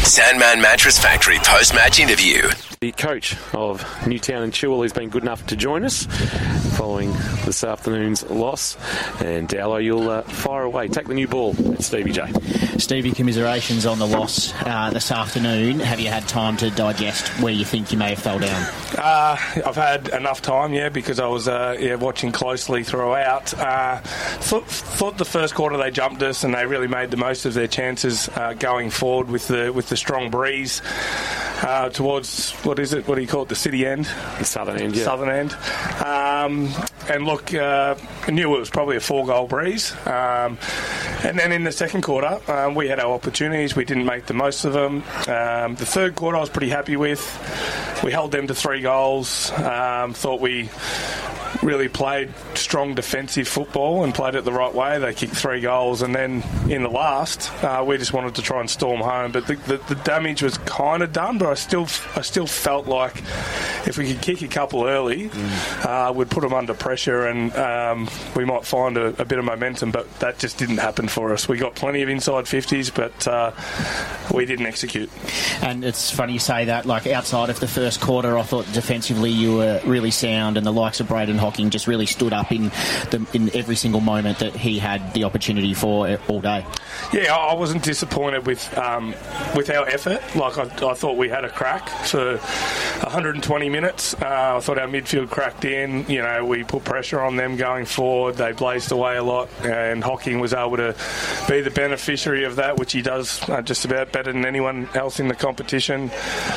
Sandman Mattress Factory post-match interview. The coach of Newtown and Chilwell has been good enough to join us following this afternoon's loss. And Dowlo, you'll fire away. Take the new ball at Stevie J. Stevie, commiserations on the loss this afternoon. Have you had time to digest where you think you may have fell down? I've had enough time, because I was watching closely throughout. Thought the first quarter they jumped us and they really made the most of their chances going forward with the strong breeze towards, what do you call it, the city end? The southern end, yeah. Southern end. And look, I knew it was probably a 4-goal breeze. And then in the second quarter, we had our opportunities. We didn't make the most of them. The third quarter I was pretty happy with. We held them to 3 goals. Thought we really played strong defensive football and played it the right way. They kicked 3 goals, and then in the last, we just wanted to try and storm home. But the damage was kind of done. But I still felt like if we could kick a couple early, we'd put them under pressure, and we might find a bit of momentum. But that just didn't happen for us. We got plenty of inside 50s, but we didn't execute. And it's funny you say that. Like, outside of the first quarter, I thought defensively you were really sound, and the likes of Braden Hocking just really stood up in every single moment that he had the opportunity for all day. Yeah, I wasn't disappointed with our effort. Like, I thought we had a crack for 120 minutes. I thought our midfield cracked in. We put pressure on them going forward. They blazed away a lot, and Hocking was able to be the beneficiary of that, which he does just about better than anyone else in the competition.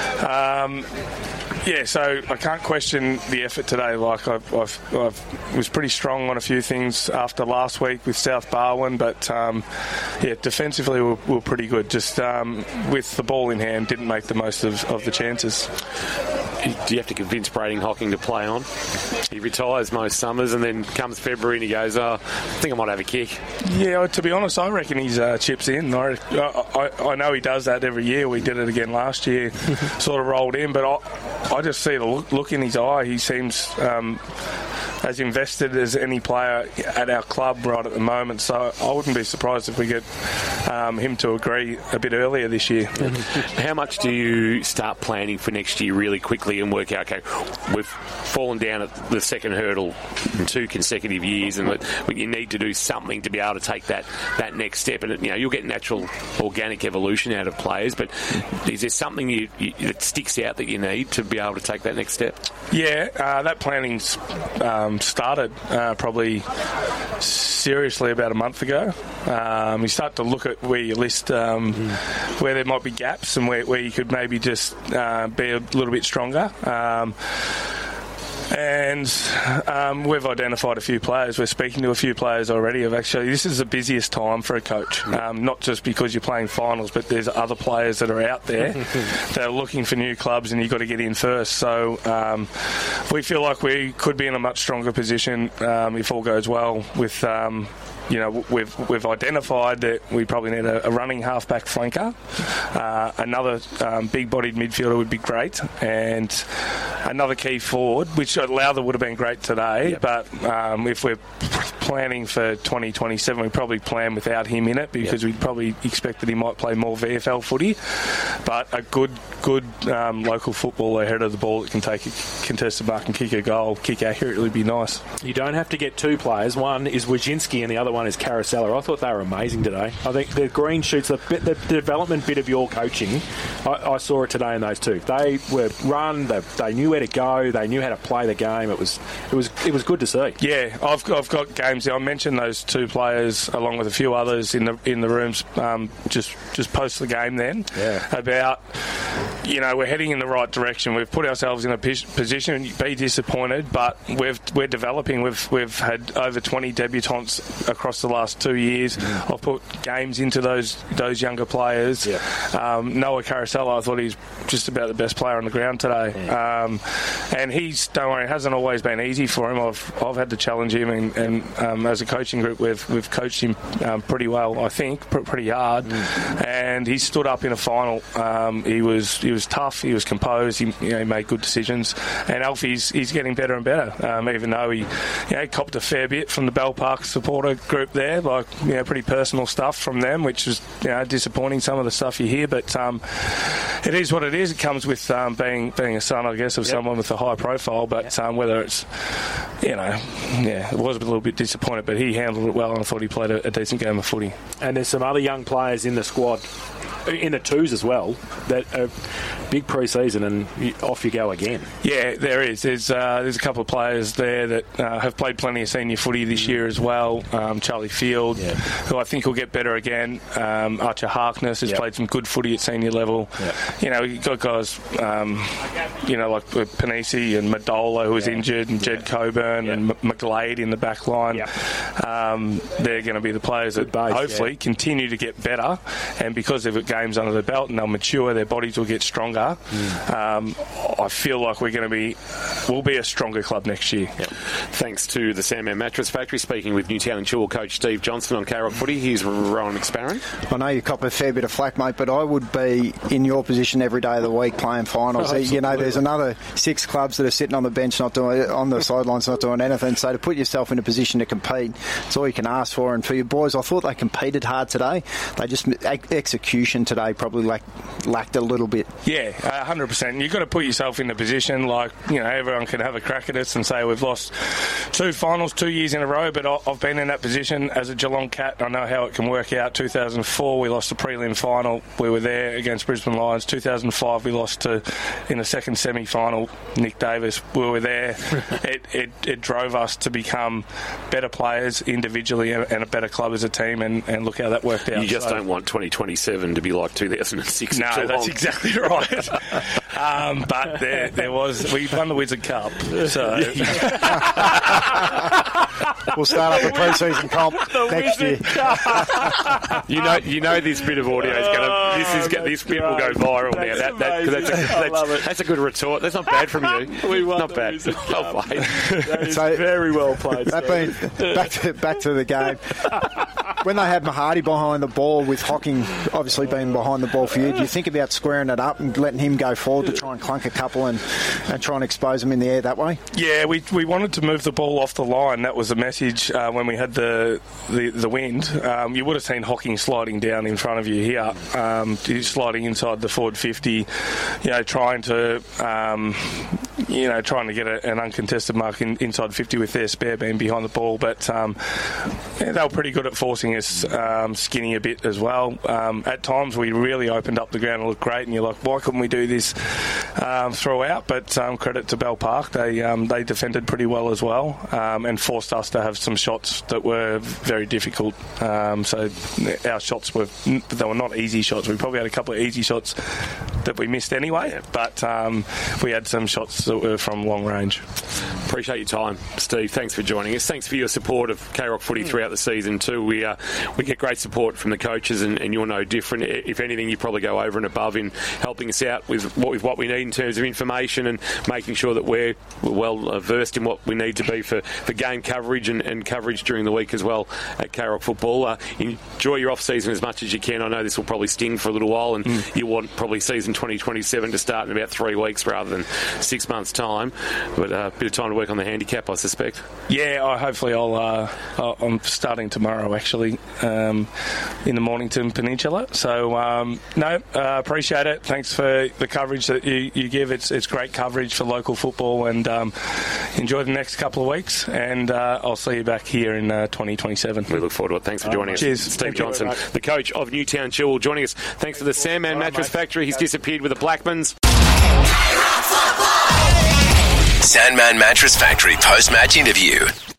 So I can't question the effort today. Like, I was pretty strong on a few things after last week with South Barwon, but defensively we're pretty good. Just with the ball in hand, didn't make the most of the chances. Do you have to convince Braden Hocking to play on? He retires most summers, and then comes February and he goes, I think I might have a kick. Yeah, to be honest, I reckon he's chips in. I know he does that every year. We did it again last year, sort of rolled in, but I just see the look in his eye. He seems as invested as any player at our club right at the moment, so I wouldn't be surprised if we get him to agree a bit earlier this year. How much do you start planning for next year really quickly and work out, okay, we've fallen down at the second hurdle in 2 consecutive years, and you need to do something to be able to take that next step? And you'll get natural organic evolution out of players, but is there something that sticks out that you need to be able to take that next step? Yeah, that planning's started probably seriously about a month ago. You start to look at where you list where there might be gaps and where you could maybe just be a little bit stronger. And we've identified a few players. We're speaking to a few players already. This is the busiest time for a coach, not just because you're playing finals, but there's other players that are out there that are looking for new clubs, and you've got to get in first. So we feel like we could be in a much stronger position if all goes well with... we've identified that we probably need a running half-back flanker. Another big-bodied midfielder would be great, and another key forward, which Lowther would have been great today. Yep. But if we're planning for 2027, we probably plan without him in it, because we'd probably expect that he might play more VFL footy. But a good local footballer ahead of the ball that can take a contested mark and kick a goal, kick accurately, would be nice. You don't have to get 2 players. One is Wojcinski and the other one is Carousella. I thought they were amazing today. I think the green shoots, the development bit of your coaching, I saw it today in those 2. They were run, they knew where to go, they knew how to play the game. It was good to see. Yeah, I've got games. I mentioned those 2 players along with a few others in the rooms just post the game then about we're heading in the right direction. We've put ourselves in a position to be disappointed, but we're developing. We've had over 20 debutants across the last 2 years. I've put games into those younger players. Noah Carousella, I thought he's just about the best player on the ground today. And don't worry, it hasn't always been easy for him. I've had to challenge him, and as a coaching group, we've coached him pretty well, I think, pretty hard. And he stood up in a final. He was was tough, he was composed, he made good decisions. And Alfie's getting better and better, even though he copped a fair bit from the Bell Park supporter group there, pretty personal stuff from them, which was disappointing, some of the stuff you hear. But it is what it is. It comes with being a son, I guess, of someone with a high profile. But whether it's, it was a little bit disappointed, but he handled it well, and I thought he played a decent game of footy. And there's some other young players in the squad, in the twos as well, that are big pre-season, and off you go again. Yeah, there is. There's a couple of players there that have played plenty of senior footy this year as well. Charlie Field, who I think will get better again. Archer Harkness has played some good footy at senior level. You've got guys, like Panisi and Madola, who was injured, and Jed Coburn and McGlade in the back line. They're going to be the players that hopefully continue to get better, and because they've got games under the belt and they'll mature, their bodies will get stronger. I feel like we'll be a stronger club next year. Thanks to the Sandman Mattress Factory. Speaking with Newtown and Chilwell coach Steve Johnson on K-Rock Footy, here's Rowan McSparrow. I know you cop a fair bit of flack, mate, but I would be in your position every day of the week playing finals. There's another 6 clubs that are sitting on the bench, not doing on the sidelines, not doing anything. So to put yourself in a position to compete, it's all you can ask for. And for your boys, I thought they competed hard today. They just execution today probably lacked a little bit. 100%. You've got to put yourself in a position everyone can have a crack at us and say we've lost 2 finals 2 years in a row, but I've been in that position as a Geelong Cat. I know how it can work out. 2004 we lost the prelim final, we were there against Brisbane Lions. 2005 we lost in the second semi-final, Nick Davis. We were there. It drove us to become better players individually and a better club as a team, and look how that worked out. You just don't want 2027 to be like 2006. No, that's exactly right. But we won the Wizard Cup, so we'll start up a pre-season comp next year. You know this bit of audio is going to this bit will go viral now. That's a good retort. That's not bad from you. We won. Not bad. Well played. So, very well played. Back to the game. When they had Mahadi behind the ball, with Hocking obviously being behind the ball for you, do you think about squaring it up and letting him go forward to try and clunk a couple and try and expose them in the air that way? Yeah, we wanted to move the ball off the line. That was the message when we had the wind. You would have seen Hocking sliding down in front of you here. He's sliding inside the forward 50, trying to get an uncontested mark inside 50 with their spare being behind the ball. But they were pretty good at forcing us skinny a bit as well. At times we really opened up the ground and looked great, and you're like, why couldn't we do this throughout? But credit to Bell Park, they defended pretty well as well, and forced us to have some shots that were very difficult. So our shots were not easy shots. We probably had a couple of easy shots that we missed anyway, but we had some shots that were from long range. Appreciate your time, Steve. Thanks for joining us. Thanks for your support of K-Rock Footy throughout the season too. We get great support from the coaches, and you're no different. If anything, you probably go over and above in helping us out with what we need in terms of information and making sure that we're well versed in what we need to be for game coverage and coverage during the week as well at K-Rock Football. Enjoy your off-season as much as you can. I know this will probably sting for a little while, and you want probably season 2027 to start in about 3 weeks rather than 6 months' time. But a bit of time to work on the handicap, I suspect. Yeah, hopefully I'm starting tomorrow actually in the Mornington Peninsula. So appreciate it. Thanks for the coverage that you give. It's great coverage for local football, and enjoy the next couple of weeks, and I'll see you back here in 2027. We look forward to it. Thanks for joining us. Cheers. Steve Johnson, the coach of Newtown Chilwell, joining us. Thanks to the Sandman Mattress Factory. He's disappeared with the Blackmans. Sandman Mattress Factory post-match interview.